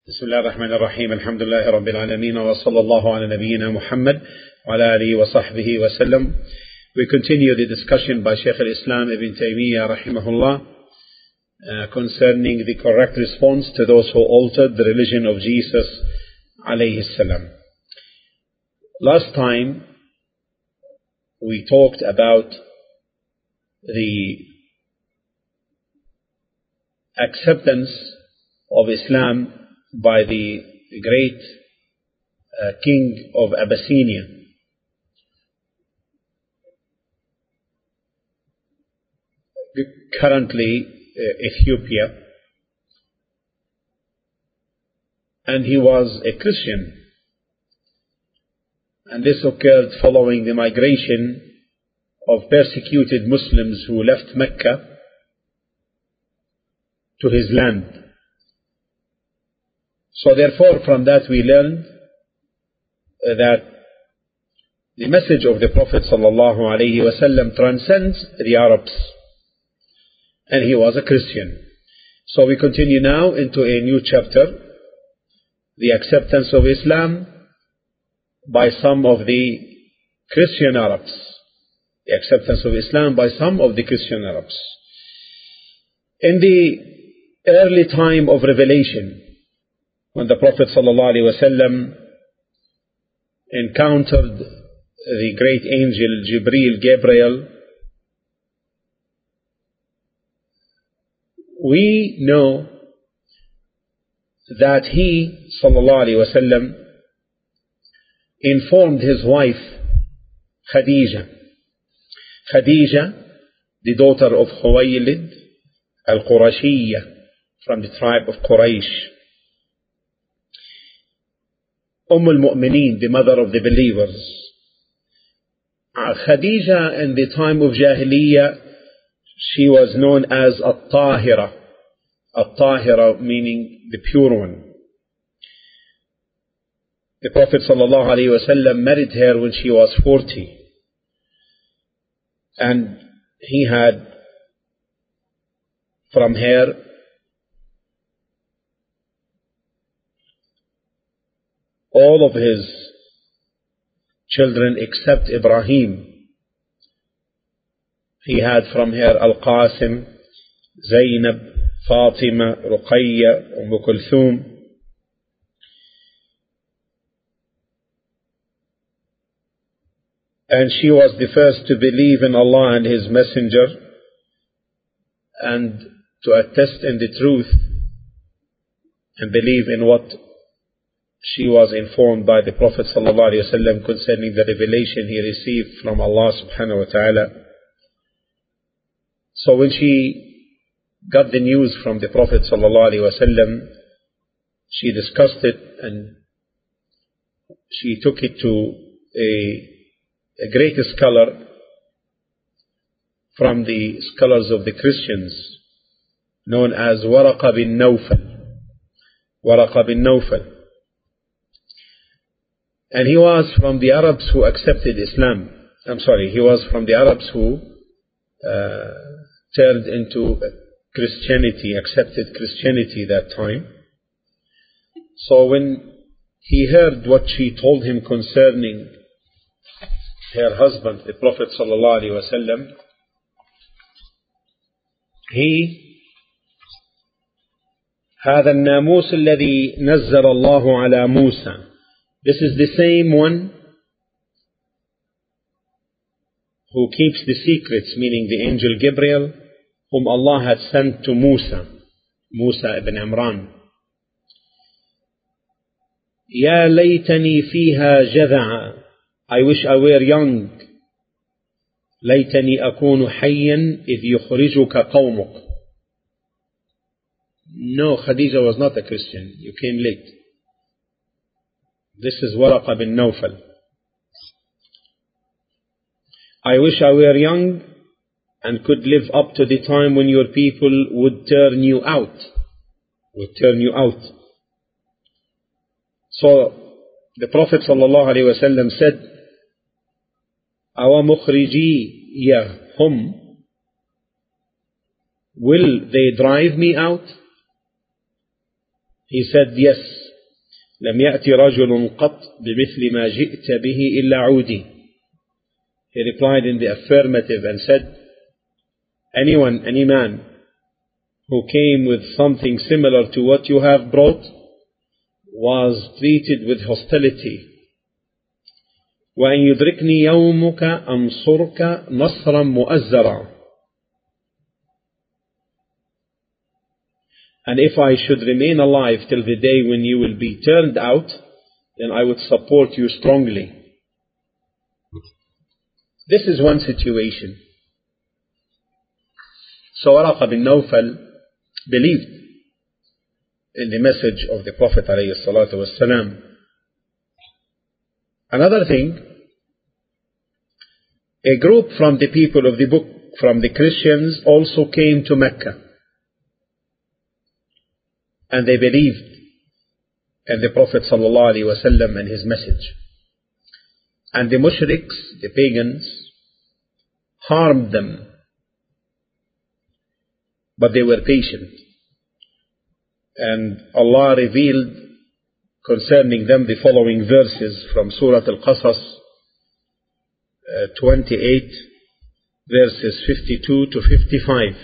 بسم الله الرحمن الرحيم الحمد لله رب العالمين وصلى الله على نبينا محمد وعلى آله وصحبه وسلم. We continue the discussion by Shaykh al-Islam Ibn Taymiyyah rahimahullah concerning the correct response to those who altered the religion of Jesus alayhi salam. Last time we talked about the acceptance of Islam by the great king of Abyssinia, currently Ethiopia, and he was a Christian, and this occurred following the migration of persecuted Muslims who left Mecca to his land. So therefore from that we learned that the message of the Prophet ﷺ transcends the Arabs, and he was a Christian. So we continue now into a new chapter, the acceptance of Islam by some of the Christian Arabs. The acceptance of Islam by some of the Christian Arabs. In the early time of revelation, when the Prophet ﷺ encountered the great angel Gabriel, we know that he ﷺ informed his wife Khadija, the daughter of Khuwaylid al-Qurashiyya, from the tribe of Quraysh, al-Mu'mineen, the mother of the believers. Khadija in the time of Jahiliyyah, she was known as At-Tahira. At-Tahira meaning the pure one. The Prophet ﷺ married her when she was 40. And he had from her all of his children except Ibrahim. He had from her Al-Qasim, Zainab, Fatima, Ruqayya, Kulthum. And she was the first to believe in Allah and His Messenger, and to attest in the truth and believe in what she was informed by the Prophet ﷺ concerning the revelation he received from Allah subhanahu wa ta'ala. So when she got the news from the Prophet ﷺ, she discussed it and she took it to a great scholar from the scholars of the Christians, known as Waraqa bin Nawfal. Waraqa bin Nawfal. And he was from the Arabs who accepted Islam. He was from the Arabs who turned into Christianity, accepted Christianity that time. So when he heard what she told him concerning her husband, the Prophet ﷺ, هذا الناموس الذي نزل الله على موسى. This is the same one who keeps the secrets, meaning the angel Gabriel, whom Allah had sent to Musa ibn Imran. يا ليتني فيها جذعا. I wish I were young. ليتني أكون حيا إذ يخرجك قومك. No, Khadija was not a Christian. You came late. This is Waraqa bin Nawfal. I wish I were young and could live up to the time when your people would turn you out. So the Prophet ﷺ said, أَوَ مُخْرِجِيَهُمْ. Will they drive me out? He said, yes. لم يأتي رجل قط بمثل ما جئت به إلا عودي. He replied in the affirmative and said, any man who came with something similar to what you have brought was treated with hostility. وَأَنْ يُدْرِكْنِي يَوْمُكَ أَنْصُرْكَ نَصْرًا مُؤَزَّرًا. And if I should remain alive till the day when you will be turned out, then I would support you strongly. This is one situation. So Waraqa bin Nawfal believed in the message of the Prophet ﷺ. Another thing, a group from the people of the book, from the Christians, also came to Mecca. And they believed in the Prophet ﷺ and his message. And the mushriks, the pagans, harmed them. But they were patient. And Allah revealed concerning them the following verses from Surah Al-Qasas 28, verses 52 to 55.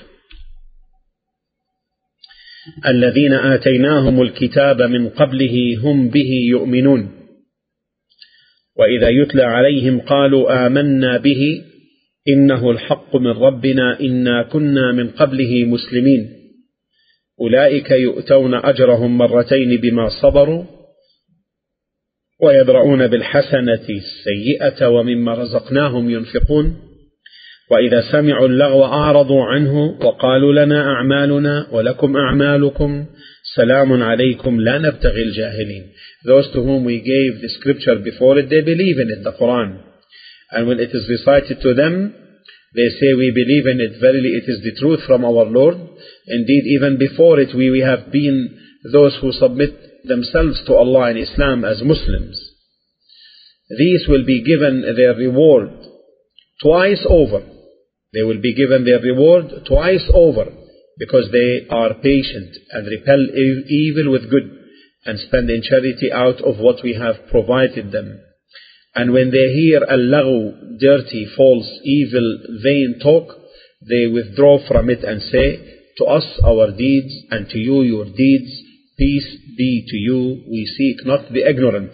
الذين آتيناهم الكتاب من قبله هم به يؤمنون وإذا يتلى عليهم قالوا آمنا به إنه الحق من ربنا إنا كنا من قبله مسلمين أولئك يؤتون أجرهم مرتين بما صبروا ويدرؤون بالحسنة السيئة ومما رزقناهم ينفقون وإذا سمعوا اللغو أعرضوا عنه وقالوا لنا أعمالنا ولكم أعمالكم سلام عليكم لا نبتغي الجاهلين. Those to whom we gave the scripture before it, they believe in it, the Quran. And when it is recited to them, they say, we believe in it, verily it is the truth from our Lord. Indeed, even before it, we have been those who submit themselves to Allah and Islam as Muslims. These will be given their reward twice over. They will be given their reward twice over because they are patient and repel evil with good and spend in charity out of what we have provided them. And when they hear al-laghu, dirty, false, evil, vain talk, they withdraw from it and say, to us our deeds and to you your deeds, peace be to you, we seek not the ignorant.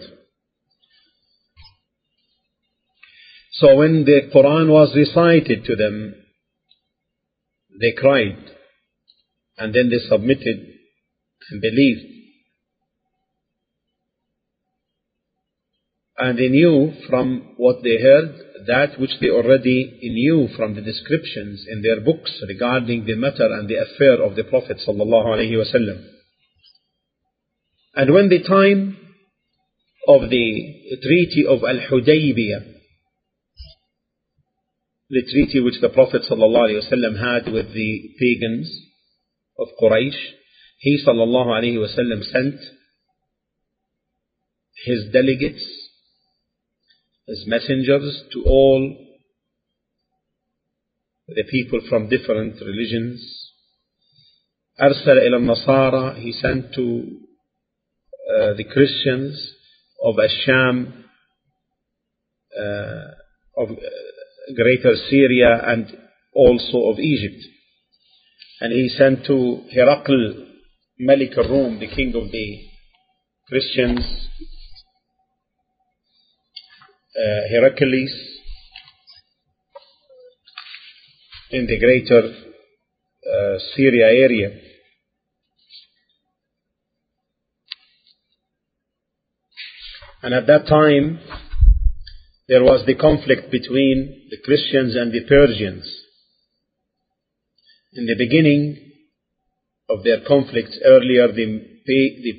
So when the Quran was recited to them, they cried and then they submitted and believed. And they knew from what they heard that which they already knew from the descriptions in their books regarding the matter and the affair of the Prophet ﷺ. And when the time of the treaty of Al-Hudaybiyah, the treaty which the Prophet ﷺ had with the pagans of Quraysh, he ﷺ sent his delegates, his messengers to all the people from different religions. أرسل إلى النصارى, he sent to the Christians of Asham, of Greater Syria and also of Egypt. And he sent to Herakl, Malik al-Rum, the king of the Christians, Heracles, in the Greater Syria area. And at that time, there was the conflict between the Christians and the Persians. In the beginning of their conflicts, earlier the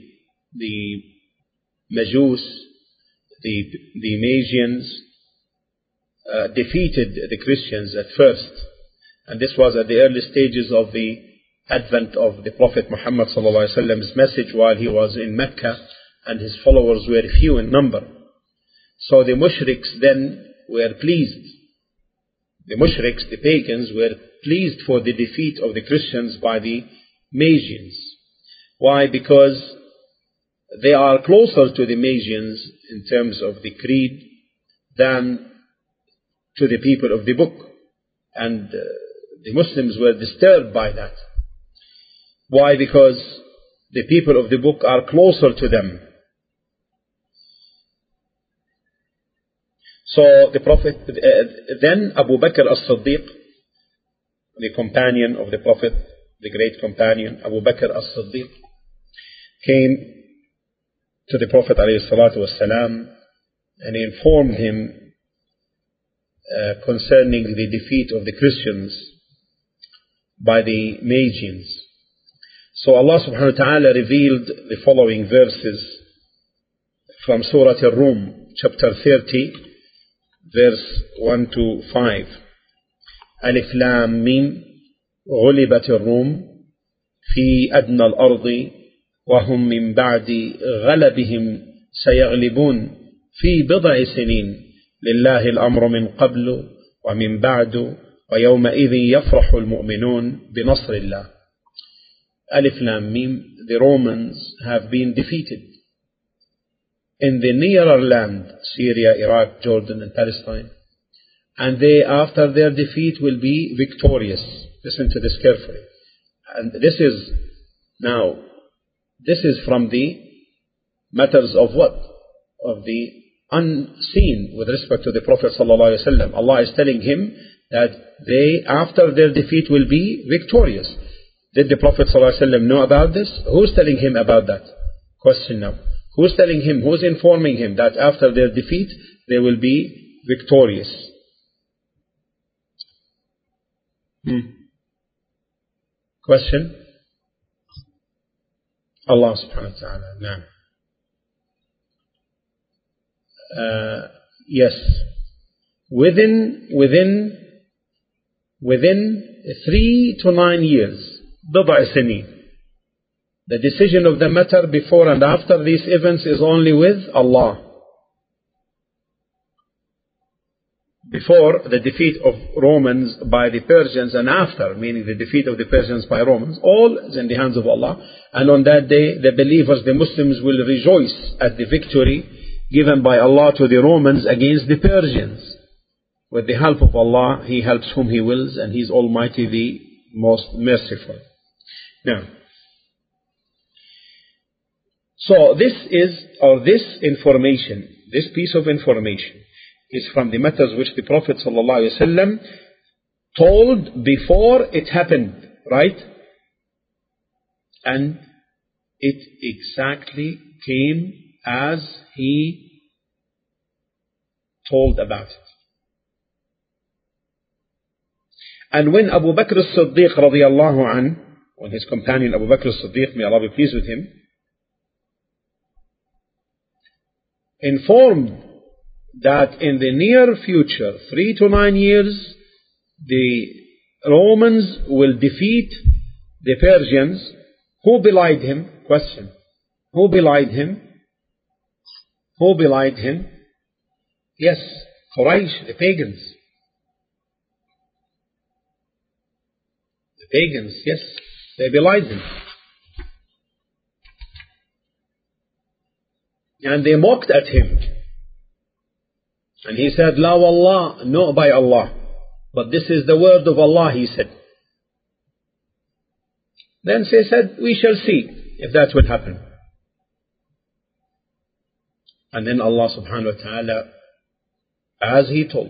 Majus, the Magians, defeated the Christians at first. And this was at the early stages of the advent of the Prophet Muhammad ﷺ's message while he was in Mecca and his followers were few in number. So the mushriks then were pleased. The mushriks, the pagans, were pleased for the defeat of the Christians by the Magians. Why? Because they are closer to the Magians in terms of the creed than to the people of the book. And the Muslims were disturbed by that. Why? Because the people of the book are closer to them. So the Prophet, then Abu Bakr as-Siddiq, the companion of the Prophet, the great companion, Abu Bakr as-Siddiq, came to the Prophet ﷺ and informed him concerning the defeat of the Christians by the Magians. So Allah subhanahu wa ta'ala revealed the following verses from Surah Ar-Rum, chapter 30, verse 1 to 5. Alif Lam Mim, غلبت الروم في أدنى الأرض وهم من بعد غلبهم سيغلبون في بضع سنين لله الأمر من قبل ومن بعد ويومئذ يفرح المؤمنون بنصر الله. Alif Lam Mim, the Romans have been defeated in the nearer land, Syria, Iraq, Jordan and Palestine, and they, after their defeat, will be victorious. Listen to this carefully. And this is from the matters of what? Of the unseen with respect to the Prophet ﷺ. Allah is telling him that they, after their defeat, will be victorious. Did the Prophet ﷺ know about this? Who's telling him about that? Question now. Who's telling him? Who's informing him that after their defeat, they will be victorious? Question? Allah subhanahu wa ta'ala. Naam. Yes. Within 3 to 9 years, بضع سنين. The decision of the matter before and after these events is only with Allah. Before the defeat of Romans by the Persians and after, meaning the defeat of the Persians by Romans, all is in the hands of Allah. And on that day, the believers, the Muslims, will rejoice at the victory given by Allah to the Romans against the Persians. With the help of Allah, He helps whom He wills, and He is Almighty, the most merciful. Now, so this information, this piece of information, is from the matters which the Prophet ﷺ told before it happened, right? And it exactly came as he told about it. And when Abu Bakr as-Siddiq radiyallahu anhu, when his companion Abu Bakr as-Siddiq, may Allah be pleased with him, informed that in the near future, 3 to 9 years, the Romans will defeat the Persians. Who belied him? Question. Who belied him? Who belied him? Yes, Quraysh, the pagans. The pagans, yes, they belied him. And they mocked at him. And he said, La wallah, no by Allah. But this is the word of Allah, he said. Then they said, we shall see if that will happen. And then Allah subhanahu wa ta'ala, as He told,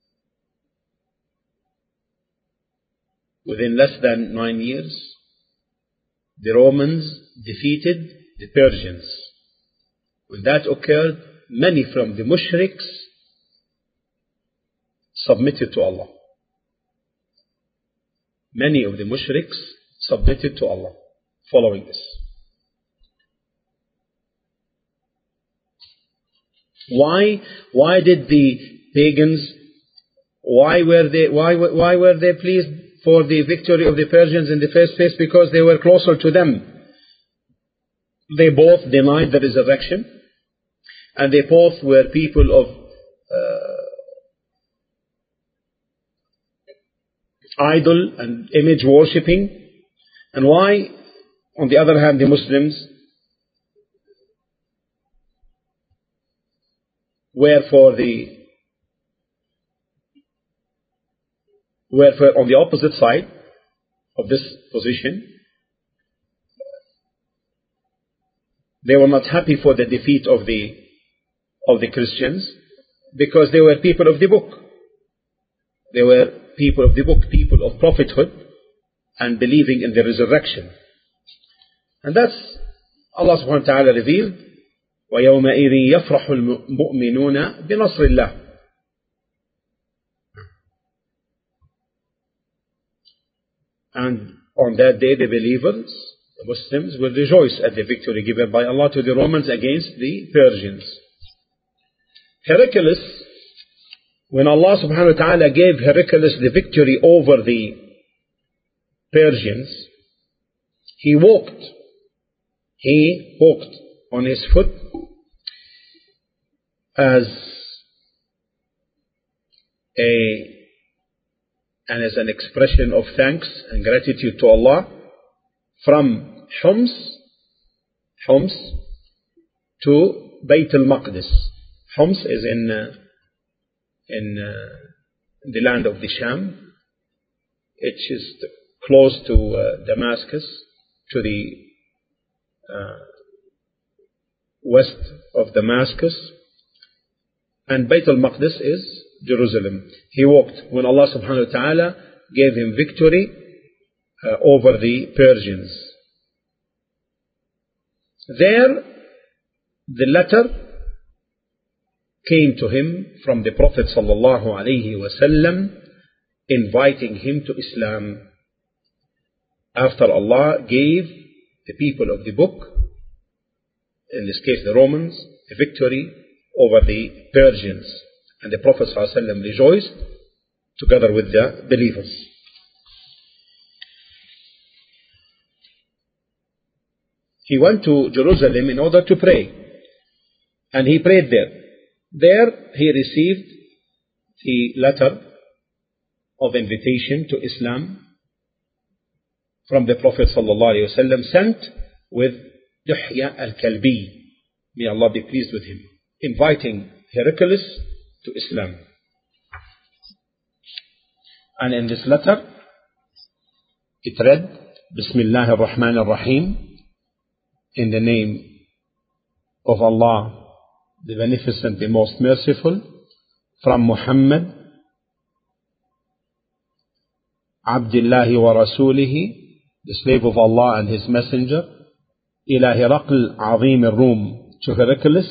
within less than 9 years, the Romans defeated the Persians. When that occurred, many from the mushriks submitted to Allah. Many of the mushriks submitted to Allah following this. Why did the pagans, why were they pleased for the victory of the Persians in the first place? Because they were closer to them. They both denied the resurrection, and they both were people of idol and image worshipping. And why, on the other hand, the Muslims were on the opposite side of this position. They were not happy for the defeat of the Christians, because they were people of the book. They were people of the book, people of prophethood and believing in the resurrection. And that's Allah subhanahu wa ta'ala revealed, وَيَوْمَئِذٍ يَفْرَحُ الْمُؤْمِنُونَ بِنَصْرِ اللَّهِ. And on that day the believers, the Muslims, will rejoice at the victory given by Allah to the Romans against the Persians. Heraclius, when Allah subhanahu wa ta'ala gave Heraclius the victory over the Persians, he walked on his foot as an expression of thanks and gratitude to Allah, from Homs to Bayt al-Maqdis. Homs is in the land of the Sham. It is close to Damascus, to the west of Damascus, and Bayt al-Maqdis is Jerusalem. He walked when Allah subhanahu wa ta'ala gave him victory over the Persians. There, the letter came to him from the Prophet sallallahu alaihi wasallam, inviting him to Islam, after Allah gave the people of the book, in this case the Romans, the victory over the Persians. And the Prophet ﷺ rejoiced together with the believers. He went to Jerusalem in order to pray, and he prayed there. There he received the letter of invitation to Islam from the Prophet ﷺ, sent with Dihya al-Kalbi, may Allah be pleased with him, inviting Heraclius to Islam. And in this letter it read, Bismillah ar-Rahman ar-Rahim, in the name of Allah, the Beneficent, the Most Merciful, from Muhammad, Abdillahi wa Rasulihi, the slave of Allah and His Messenger, ila Hiraql Azim al-Rum, to Heraclius,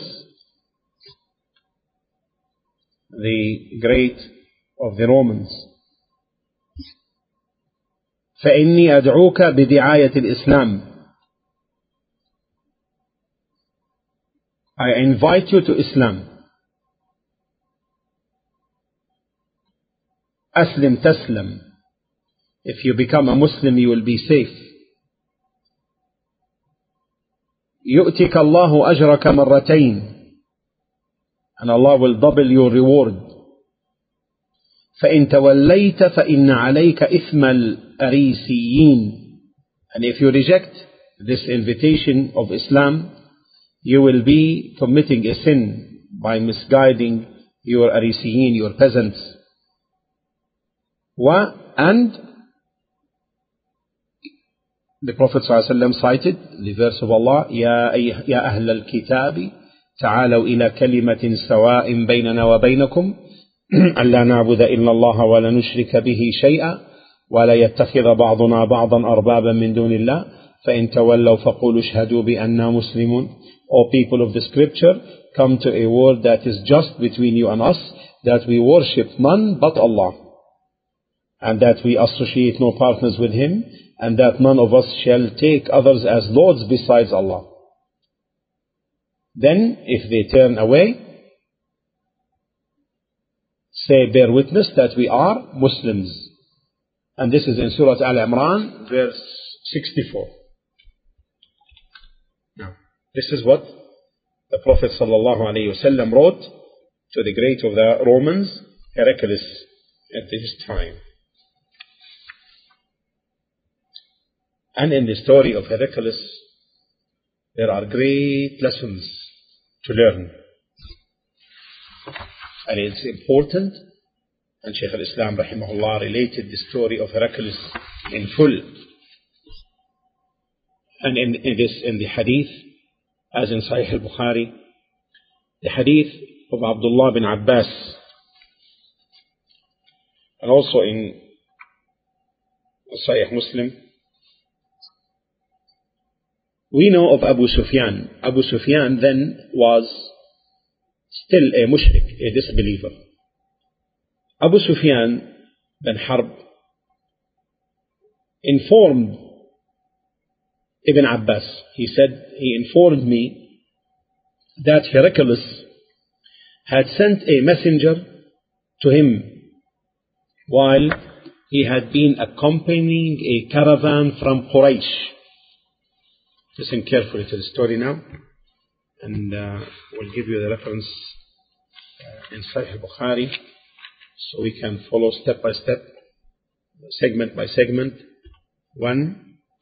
the great of the Romans. فإني أدعوك بدعاية الإسلام. I invite you to Islam. Aslim taslam. If you become a Muslim, you will be safe. يؤتك الله أجرك مرتين, and Allah will double your reward. فإن توليت فإن عليك إثم الأريسيين. And if you reject this invitation of Islam, you will be committing a sin by misguiding your Arisiyin, your peasants. And the Prophet ﷺ cited the verse of Allah, يا أهل الكتاب تعالوا إلى كلمة سواء بيننا وبينكم ألا نعبد إلا الله ولا نشرك به شيئا ولا يتخذ بعضنا بعضا أربابا من دون الله فإن تولوا فقولوا اشهدوا بأننا مسلمون. O people of the scripture, come to a word that is just between you and us, that we worship none but Allah, and that we associate no partners with Him, and that none of us shall take others as lords besides Allah. Then, if they turn away, say, bear witness that we are Muslims. And this is in Surah Al-Imran, verse 64. Now, this is what the Prophet ﷺ wrote to the great of the Romans, Heraclius, at this time. And in the story of Heraclius, there are great lessons to learn. and it's important. And Shaykh al-Islam rahimahullah related the story of Heraclius in full. And in the hadith, as in Sahih al-Bukhari, the hadith of Abdullah bin Abbas, and also in Sahih Muslim, we know of Abu Sufyan. Abu Sufyan then was still a mushrik, a disbeliever. Abu Sufyan bin Harb informed Ibn Abbas. He said, he informed me that Heraclius had sent a messenger to him while he had been accompanying a caravan from Quraysh. Listen carefully to the story now, and we'll give you the reference in Sahih Bukhari, so we can follow step by step, segment by segment. 1:6.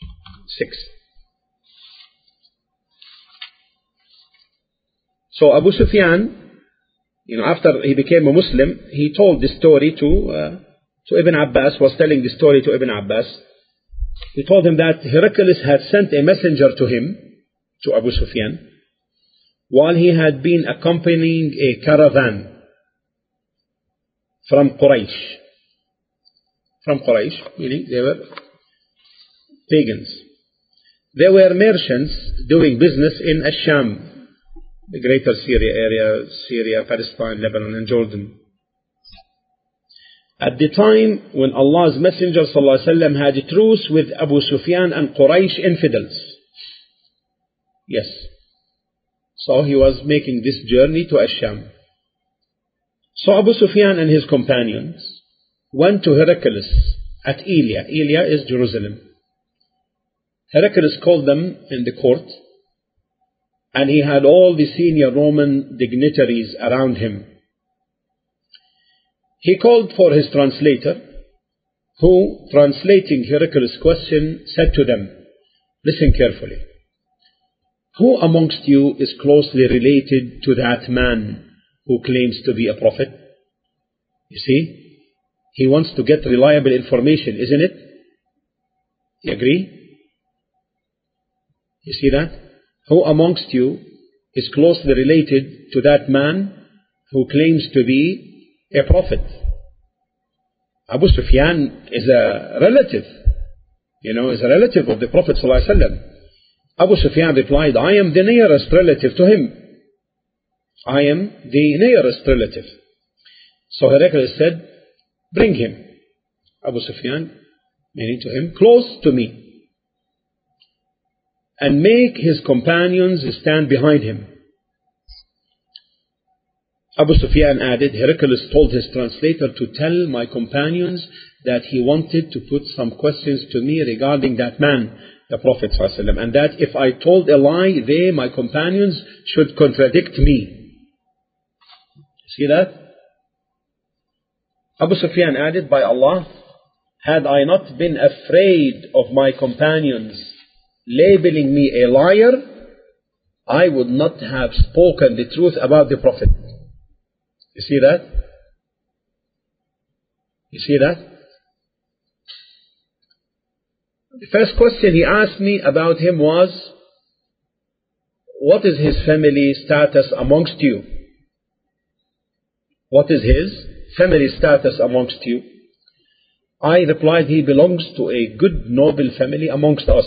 So Abu Sufyan, after he became a Muslim, he told this story to Ibn Abbas, was telling the story to Ibn Abbas. He told him that Heraclius had sent a messenger to him, to Abu Sufyan, while he had been accompanying a caravan from Quraysh. From Quraysh, meaning they were pagans. They were merchants doing business in Ash-Sham, the greater Syria area, Syria, Palestine, Lebanon and Jordan. At the time when Allah's Messenger ﷺ had a truce with Abu Sufyan and Quraysh infidels. Yes. So he was making this journey to Ash-Sham. So Abu Sufyan and his companions went to Heraclius at Elia. Elia is Jerusalem. Heraclius called them in the court, and he had all the senior Roman dignitaries around him. He called for his translator, who, translating Heraclius' question, said to them, listen carefully. Who amongst you is closely related to that man who claims to be a prophet? You see, he wants to get reliable information, isn't it? You agree? You see that? Who amongst you is closely related to that man who claims to be a prophet? Abu Sufyan is a relative, is a relative of the Prophet ﷺ. Abu Sufyan replied, I am the nearest relative to him. I am the nearest relative. So Heraclius said, bring him. Abu Sufyan, meaning to him, close to me, and make his companions stand behind him. Abu Sufyan added, Heraclius told his translator to tell my companions that he wanted to put some questions to me regarding that man, the Prophet ﷺ, and that if I told a lie, they, my companions, should contradict me. See that? Abu Sufyan added, by Allah, had I not been afraid of my companions labeling me a liar, I would not have spoken the truth about the Prophet. You see that? You see that? The first question he asked me about him was, what is his family status amongst you? What is his family status amongst you? I replied, he belongs to a good noble family amongst us.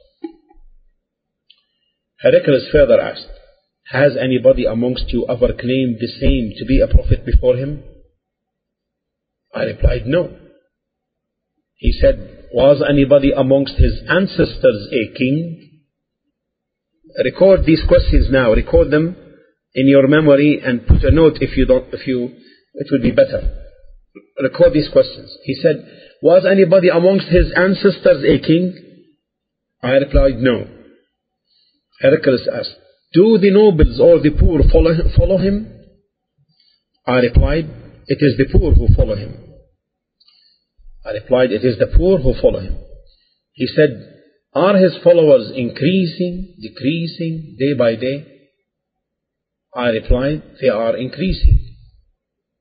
Heraclius further asked, has anybody amongst you ever claimed the same to be a prophet before him? I replied, no. He said, was anybody amongst his ancestors a king? Record these questions now. Record them in your memory and put a note if you don't, it would be better. Record these questions. He said, was anybody amongst his ancestors a king? I replied, no. Heraclius asked, do the nobles or the poor follow him? I replied, it is the poor who follow him. I replied, it is the poor who follow him. He said, are his followers increasing, decreasing, day by day? I replied, they are increasing.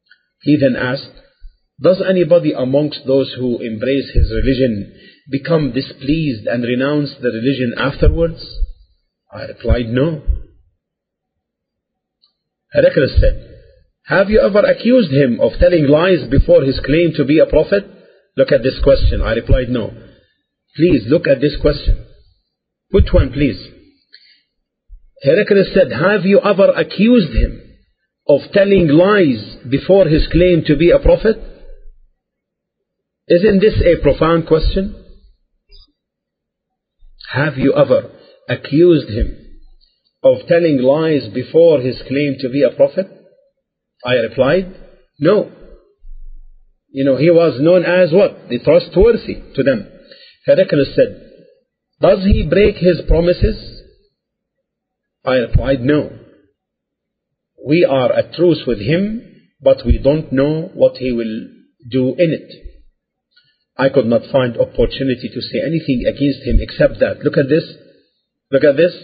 He then asked, does anybody amongst those who embrace his religion become displeased and renounce the religion afterwards? I replied, no. Heraclius said, have you ever accused him of telling lies before his claim to be a prophet? Look at this question. I replied, no. Please look at this question. Which one, please? Heraclius said, have you ever accused him of telling lies before his claim to be a prophet? Isn't this a profound question? Have you ever accused him of telling lies before his claim to be a prophet? I replied, no. He was known as what? The trustworthy to them. Heraclius said, does he break his promises? I replied, no. We are at truce with him, but we don't know what he will do in it. I could not find opportunity to say anything against him except that. Look at this. Look at this.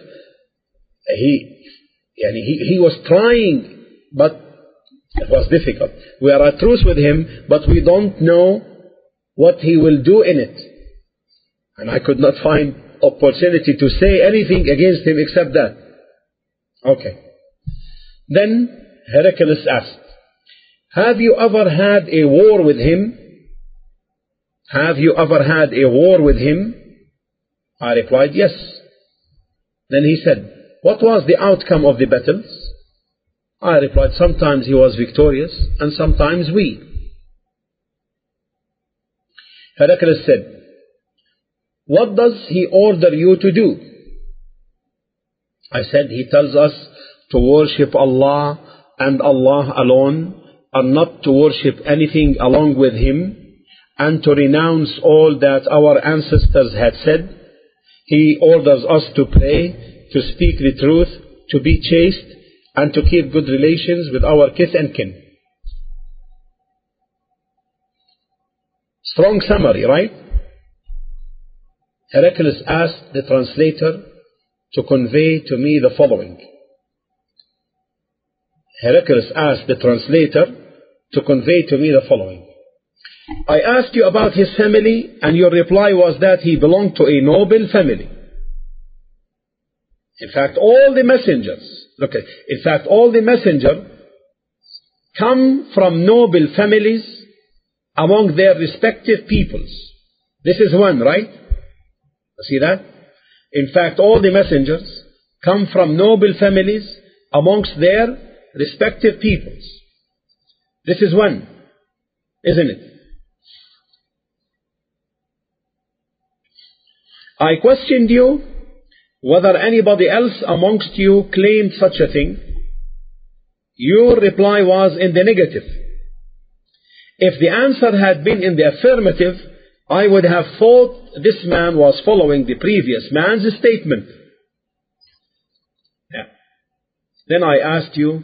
He was trying, but it was difficult. We are at truce with him, but we don't know what he will do in it. And I could not find opportunity to say anything against him except that. Okay. Then Heraclius asked, have you ever had a war with him? Have you ever had a war with him? I replied, yes. Then he said, what was the outcome of the battles? I replied, sometimes he was victorious and sometimes we. Heraclius said, what does he order you to do? I said, he tells us to worship Allah and Allah alone, and not to worship anything along with him, and to renounce all that our ancestors had said. He orders us to pray, to speak the truth, to be chaste, and to keep good relations with our kith and kin. Strong summary, right? Heraclius asked the translator to convey to me the following. Heraclius asked the translator to convey to me the following. I asked you about his family, and your reply was that he belonged to a noble family. In fact, all the messengers come from noble families among their respective peoples. This is one, right? You see that? In fact, all the messengers come from noble families amongst their respective peoples. This is one, isn't it? I questioned you whether anybody else amongst you claimed such a thing. Your reply was in the negative. If the answer had been in the affirmative, I would have thought this man was following the previous man's statement. Yeah. Then I asked you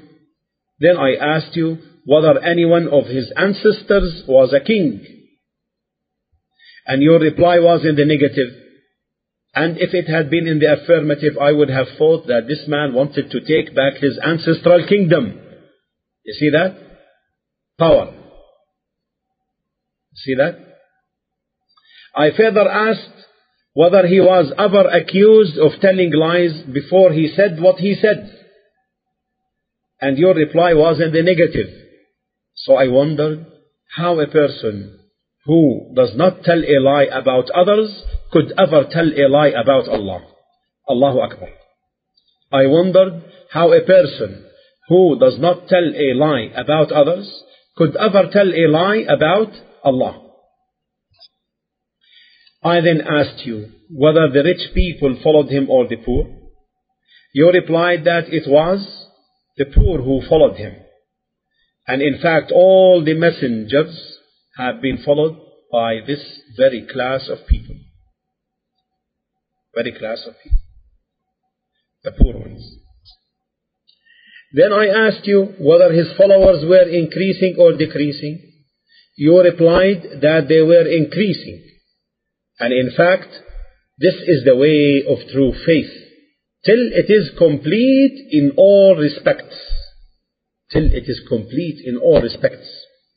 whether any one of his ancestors was a king. And your reply was in the negative. And if it had been in the affirmative, I would have thought that this man wanted to take back his ancestral kingdom. You see that? Power. See that? I further asked whether he was ever accused of telling lies before he said what he said. And your reply was in the negative. So I wondered how a person who does not tell a lie about others could ever tell a lie about Allah. Allahu Akbar. I wondered how a person who does not tell a lie about others could ever tell a lie about Allah. I then asked you whether the rich people followed him or the poor. You replied that it was the poor who followed him. And in fact, all the messengers have been followed by this very class of people. Very class of people. The poor ones. Then I asked you whether his followers were increasing or decreasing. You replied that they were increasing. And in fact, this is the way of true faith, till it is complete in all respects. Till it is complete in all respects.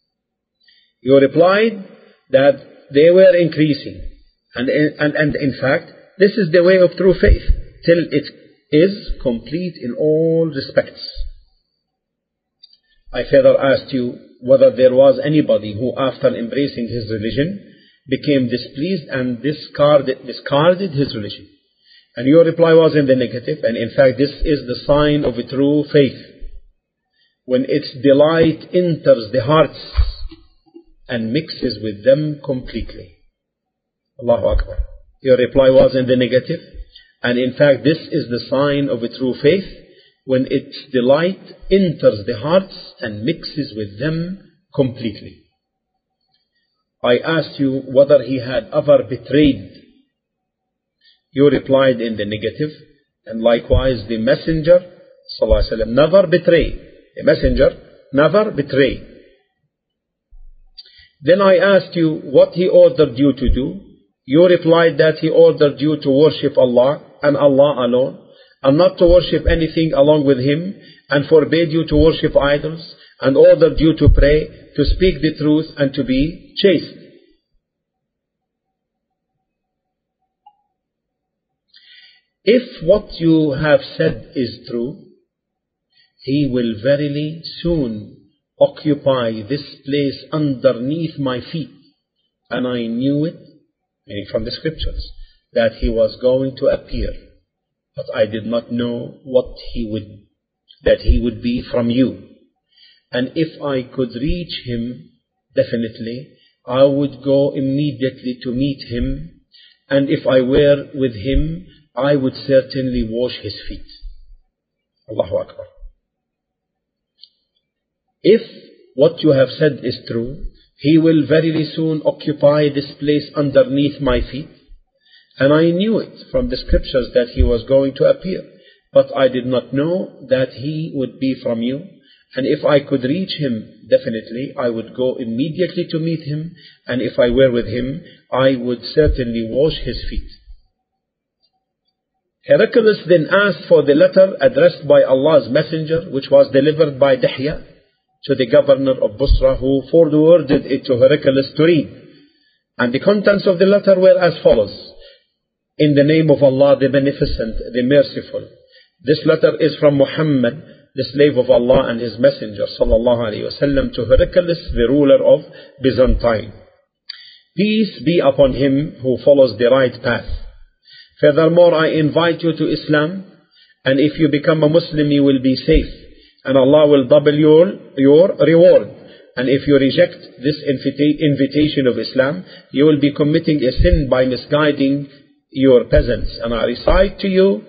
You replied that they were increasing. And in fact, this is the way of true faith, till it is complete in all respects. I further asked you whether there was anybody who, after embracing his religion, became displeased and discarded his religion. And your reply was in the negative, and in fact this is the sign of a true faith, when its delight enters the hearts and mixes with them completely. Allahu Akbar. Your reply was in the negative, and in fact this is the sign of a true faith, when its delight enters the hearts and mixes with them completely. I asked you whether he had ever betrayed. You replied in the negative, and likewise the Messenger ﷺ never betrayed. The Messenger never betrayed. Then I asked you what he ordered you to do. You replied that he ordered you to worship Allah and Allah alone, and not to worship anything along with him, and forbade you to worship idols, and ordered you to pray, to speak the truth, and to be chaste. If what you have said is true, he will verily soon occupy this place underneath my feet, and I knew it, meaning from the scriptures, that he was going to appear, but I did not know that he would be from you. And if I could reach him, definitely, I would go immediately to meet him, and if I were with him, I would certainly wash his feet. Allahu Akbar. If what you have said is true, he will very soon occupy this place underneath my feet, and I knew it from the scriptures that he was going to appear, but I did not know that he would be from you. And if I could reach him, definitely I would go immediately to meet him, and if I were with him, I would certainly wash his feet. Heraclius then asked for the letter addressed by Allah's Messenger, which was delivered by Dihya to the governor of Busra, who forwarded it to Heraclius to read. And the contents of the letter were as follows: In the name of Allah, the Beneficent, the Merciful. This letter is from Muhammad, the slave of Allah and His Messenger, sallallahu alaihi wasallam, to Heraclius, the ruler of Byzantine. Peace be upon him who follows the right path. Furthermore, I invite you to Islam, and if you become a Muslim, you will be safe, and Allah will double your reward. And if you reject this invitation of Islam, you will be committing a sin by misguiding your peasants. And I recite to you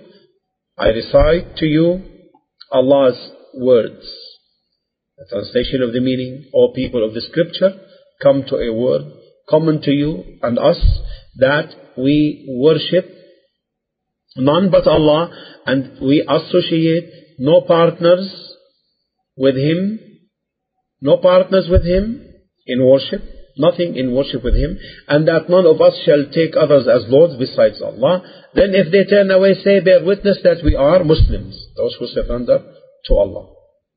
Allah's words. The translation of the meaning: O people of the scripture, come to a word common to you and us, that we worship none but Allah, and we associate no partners with Him in worship, nothing in worship with Him, and that none of us shall take others as lords besides Allah. Then if they turn away, say, bear witness that we are Muslims, those who surrender to Allah.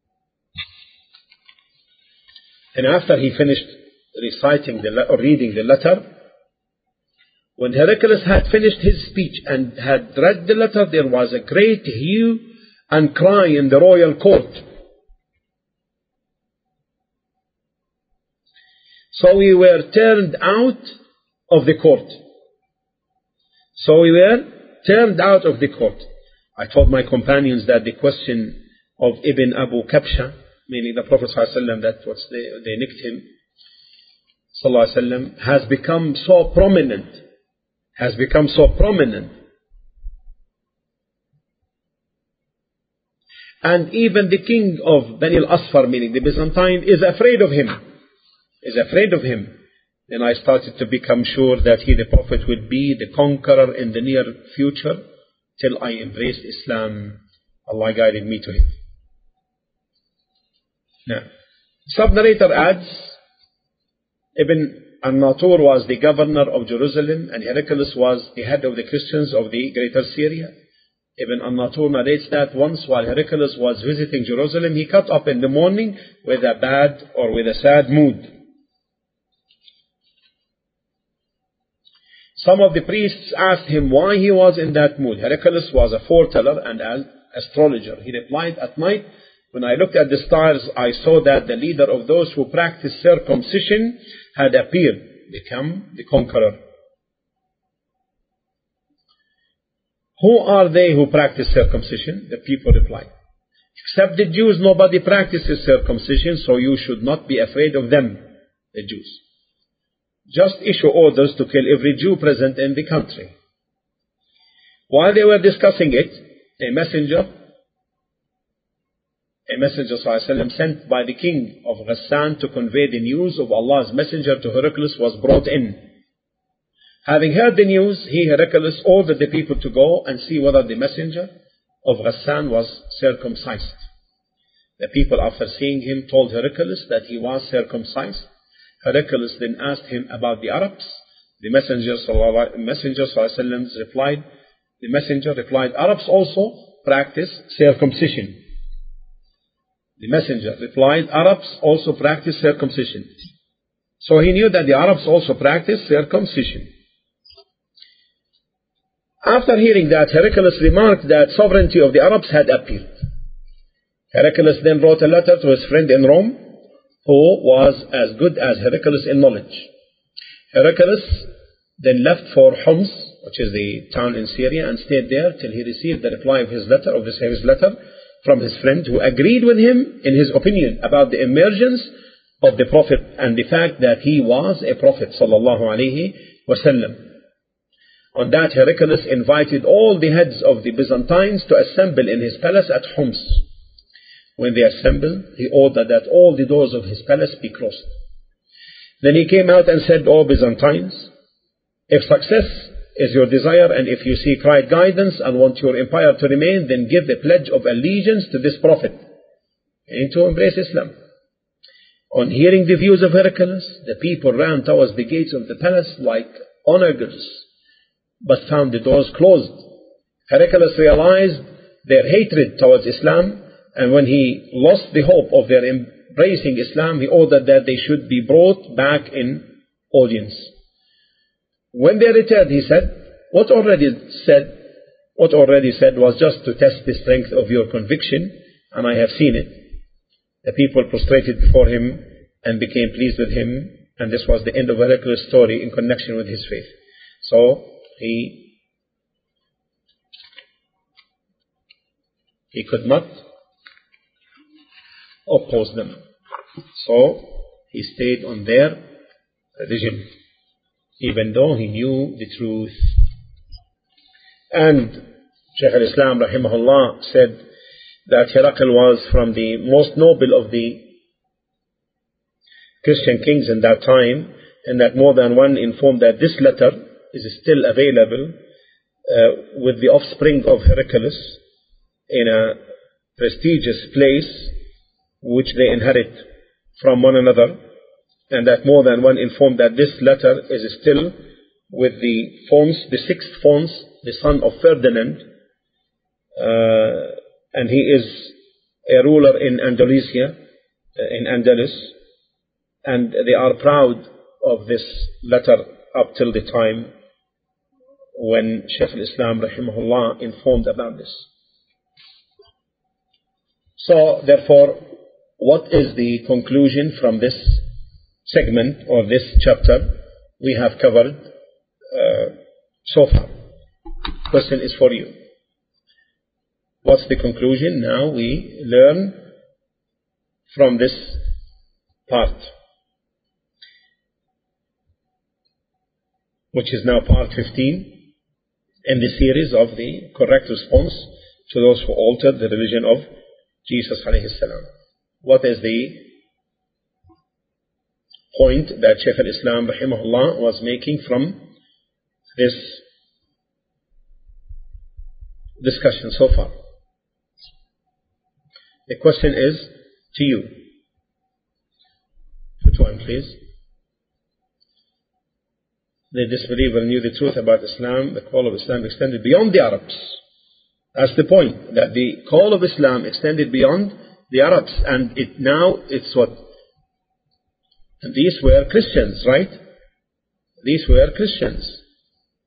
And after he finished reciting reading the letter, when Heraclius had finished his speech and had read the letter, there was a great hue and cry in the royal court. So we were turned out of the court. I told my companions that the question of Ibn Abu Kabsha, meaning the Prophet ﷺ, that's what they nicked him, ﷺ, has become so prominent. And even the king of Bani al-Asfar, meaning the Byzantine, is afraid of him. Then I started to become sure that he, the Prophet, will be the conqueror in the near future, till I embraced Islam. Allah guided me to it. Now, sub-narrator adds, Ibn al-Natur was the governor of Jerusalem, and Heraclius was the head of the Christians of the greater Syria. Ibn al-Natur narrates that once while Heraclius was visiting Jerusalem, he got up in the morning with a bad or with a sad mood. Some of the priests asked him why he was in that mood. Heraclius was a foreteller and an astrologer. He replied, at night, when I looked at the stars, I saw that the leader of those who practiced circumcision had appeared, become the conqueror. Who are they who practice circumcision? The people replied, except the Jews, nobody practices circumcision, so you should not be afraid of them, the Jews. Just issue orders to kill every Jew present in the country. While they were discussing it, a messenger ﷺ sent by the king of Ghassan to convey the news of Allah's messenger to Heraclius was brought in. Having heard the news, Heraclius, ordered the people to go and see whether the messenger of Ghassan was circumcised. The people, after seeing him, told Heraclius that he was circumcised. Heraclius then asked him about the Arabs. The messenger replied, Arabs also practice circumcision. The messenger replied, Arabs also practice circumcision. So he knew that the Arabs also practice circumcision. After hearing that, Heraclius remarked that sovereignty of the Arabs had appeared. Heraclius then wrote a letter to his friend in Rome, who was as good as Heraclius in knowledge. Heraclius then left for Homs, which is the town in Syria, and stayed there till he received the reply of his letter, from his friend, who agreed with him in his opinion about the emergence of the Prophet and the fact that he was a Prophet sallallahu alaihi wasallam. On that, Heraclius invited all the heads of the Byzantines to assemble in his palace at Homs. When they assembled, he ordered that all the doors of his palace be closed. Then he came out and said, O Byzantines, if success is your desire, and if you seek right guidance and want your empire to remain, then give the pledge of allegiance to this Prophet and to embrace Islam. On hearing the views of Heraclius, the people ran towards the gates of the palace like onagers, but found the doors closed. Heraclius realized their hatred towards Islam, and when he lost the hope of their embracing Islam, he ordered that they should be brought back in audience. When they returned, he said, What already said was just to test the strength of your conviction, and I have seen it. The people prostrated before him and became pleased with him, and this was the end of Heraclius' story in connection with his faith. So he could not oppose them. So he stayed on their religion, even though he knew the truth. And Shaykh al-Islam rahimahullah said that Heraclius was from the most noble of the Christian kings in that time, and that more than one informed that this letter is still available with the offspring of Heraclius in a prestigious place which they inherit from one another, and that more than one informed that this letter is still with the sixth Fons, the son of Ferdinand, and he is a ruler in Andalusia, in Andalus, and they are proud of this letter up till the time when Shaykh al-Islam rahimahullah informed about this. So therefore, what is the conclusion from this segment or this chapter we have covered so far? Question is for you. What's the conclusion? Now we learn from this part, which is now part 15 in the series of the correct response to those who altered the religion of Jesus alayhi salam. What is the point that Shaykh al-Islam rahimahullah was making from this discussion so far? The question is to you. Which one, please? The disbeliever knew the truth about Islam. The call of Islam extended beyond the Arabs. That's the point, that the call of Islam extended beyond the Arabs, and it's what? And these were Christians, right? These were Christians.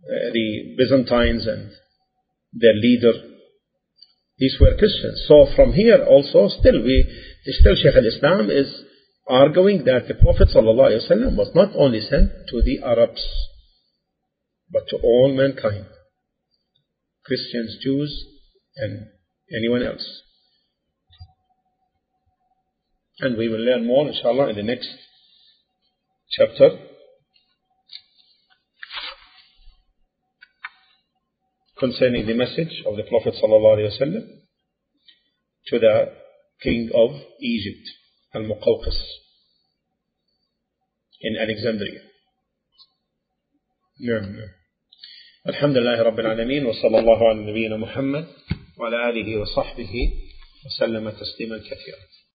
the Byzantines and their leader, these were Christians. So from here also, still Shaykh al-Islam is arguing that the Prophet ﷺ was not only sent to the Arabs, but to all mankind, Christians, Jews, and anyone else. And we will learn more, inshallah, in the next chapter. Concerning the message of the Prophet ﷺ to the king of Egypt, Al-Muqawqis, in Alexandria. الحمد لله رب العالمين وصلى الله على نبينا محمد وعلى آله وصحبه وسلم تسليما كثيرا.